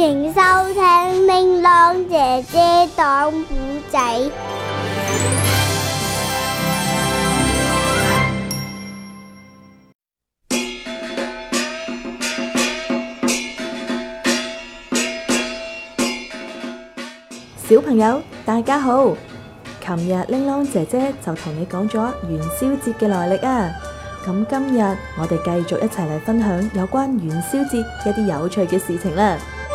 迎收聽明朗姐姐講古仔。 小朋友，大家好！琴日玲瓏姐姐就同你講咗元宵節嘅來歷啊！咁今日我哋繼續一齊嚟分享有關元宵節一啲有趣嘅事情啦。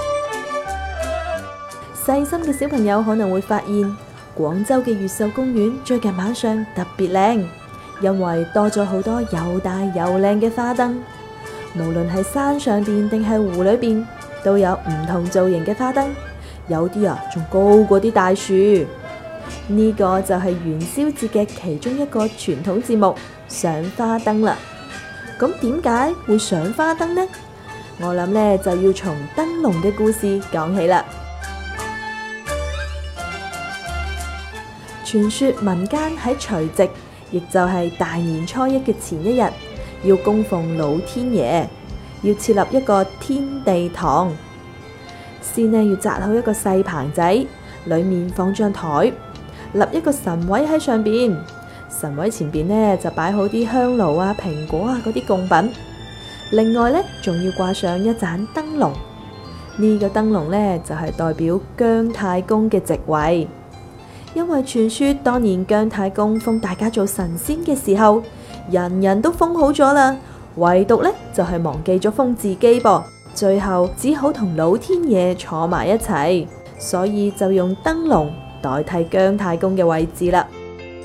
細心嘅小朋友可能會發現，廣州嘅越秀公園最近晚上特別靚，因為多咗好多又大又靚嘅花燈。無論係山上邊定係湖裏邊，都有唔同造型嘅花燈。有啲仲高過啲大樹，呢個就係元宵節嘅其中一個傳統節目賞花燈啦。咁點解會賞花燈呢？我諗呢就要從燈籠嘅故事講起啦。傳說民間喺除夕，亦就係大年初一嘅前一日，要供奉老天爺，要設立一個天地堂。先呢要紮好一個細棚仔，裏面放張台，立一個神位喺上邊。神位前邊呢就擺好啲香爐啊、蘋果啊嗰啲供品。另外呢仲要掛上一盞燈籠。呢個燈籠呢就係代表姜太公嘅席位。因為傳說當年姜太公封大家做神仙嘅時候，人人都封好咗啦，唯獨呢就係忘記咗封自己噃。最後只好同老天爺坐埋一齊，所以就用燈籠代替姜太公嘅位置啦。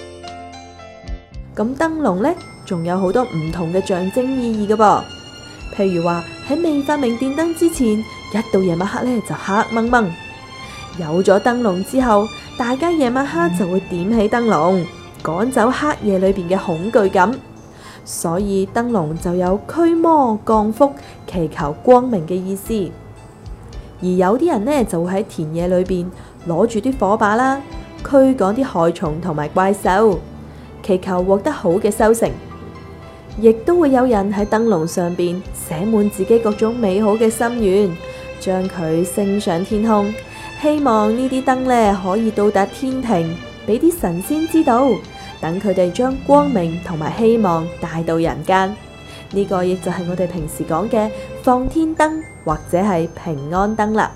咁燈籠呢，仲有好多唔同嘅象徵意義㗎噃。譬如話喺未發明電燈之前，一到夜晚黑呢就黑掹掹。有咗燈籠之後，大家夜晚黑就會點起燈籠，趕走黑夜裏邊嘅恐懼感。所以燈籠就有驅魔降福、祈求光明嘅意思。而有啲人呢就會喺田野裏邊攞住啲火把啦，驅趕啲害蟲同埋怪獸，祈求獲得好嘅收成。亦都會有人喺燈籠上邊寫滿自己各種美好嘅心願，將佢升上天空，希望呢啲燈呢可以到達天庭，俾啲神仙知道，等佢哋將光明同埋希望帶到人間。呢個亦就係我哋平時講嘅放天燈或者係平安燈啦。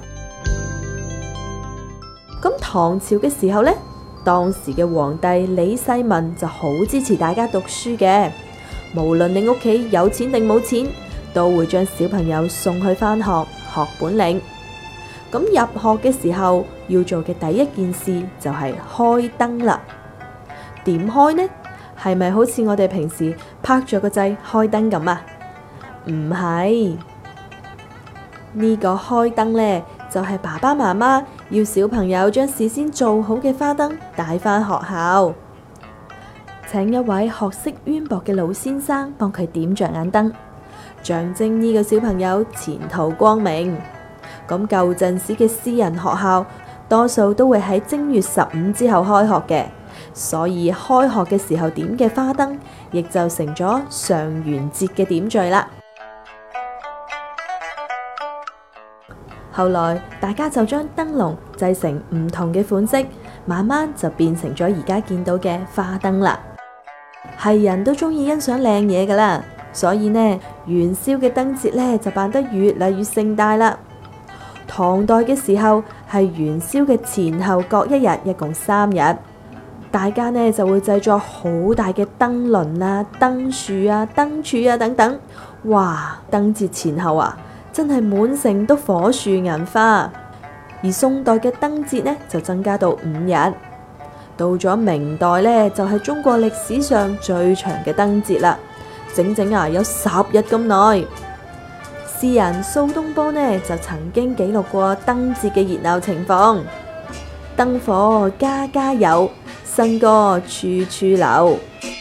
咁唐朝嘅時候呢，當時嘅皇帝李世民就好支持大家讀書嘅，無論你屋企有錢定冇錢，都會將小朋友送去返學學本領。咁入學嘅時候要做嘅第一件事就係開燈啦。點開呢？係咪好似我哋平時拍咗個掣開燈咁啊？唔係，呢個開燈呢，就係爸爸媽媽要小朋友將事先做好嘅花燈帶返學校，請一位學識淵博嘅老先生幫佢點着眼燈，象徵呢個小朋友前途光明。咁舊陣時嘅私人學校多數都會喺正月15之後開學嘅，所以開學嘅時候點嘅花燈，亦就成咗上元節嘅點綴啦。後來大家就將燈籠製成唔同嘅款式，慢慢就變成咗而家見到嘅花燈啦。係人都中意欣賞靚嘢噶啦，所以呢元宵嘅燈節呢就辦得越嚟越盛大啦。唐代嘅時候係元宵嘅前後各一日，一共3日。大家呢就會製作好大嘅燈輪啊、燈樹啊、燈柱啊等等。哇！燈節前後真係滿城都火樹銀花。而宋代嘅燈節呢就增加到5日。到咗明代呢，就係中國歷史上最長嘅燈節啦，整整有10日咁耐。詩人蘇東坡呢就曾經記錄過燈節嘅熱鬧情況：燈火家家有，笙歌處處流。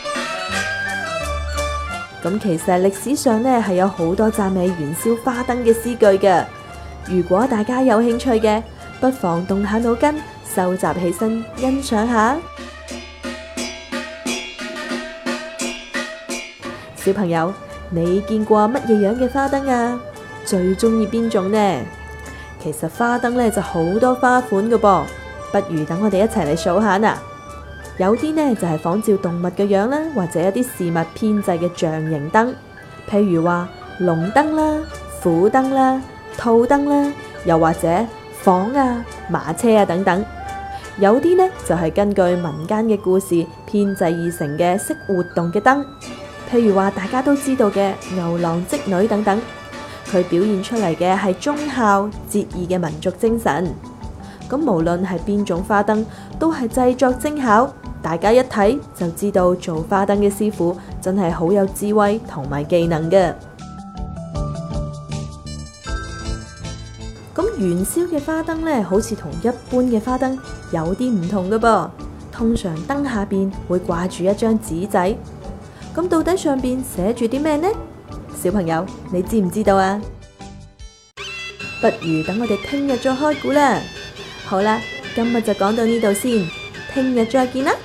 咁其實歷史上呢係有好多讚美元宵花燈嘅詩句嘅。如果大家有興趣嘅，不妨動下腦筋，收集起身欣賞下。小朋友，你見過乜嘢樣嘅花燈啊？最中意邊種呢？ 其實花燈呢就好多花款㗎噃，不如等我哋一齊嚟數下啦。有啲呢就係仿照動物嘅樣啦，或者一啲事物編製嘅象形燈，譬如話龍燈啦、虎燈啦、兔燈啦，又或者房啊、馬車啊等等。有啲呢就係根據民間嘅故事編製而成嘅識活動嘅燈，譬如話大家都知道嘅牛郎織女等等，佢表現出嚟嘅係忠孝節義嘅民族精神。咁無論係邊種花燈，都係製作精巧，大家一睇就知道做花燈嘅師傅真係好有智慧同埋技能嘅。咁元宵嘅花燈呢，好似同一般嘅花燈有啲唔同㗎噃。通常燈下邊會掛住一張紙仔，咁到底上邊寫住啲咩呢？小朋友，你知唔知道啊？不如等我哋聽日再開估啦。好啦，今日就講到呢度先，聽日再見啦。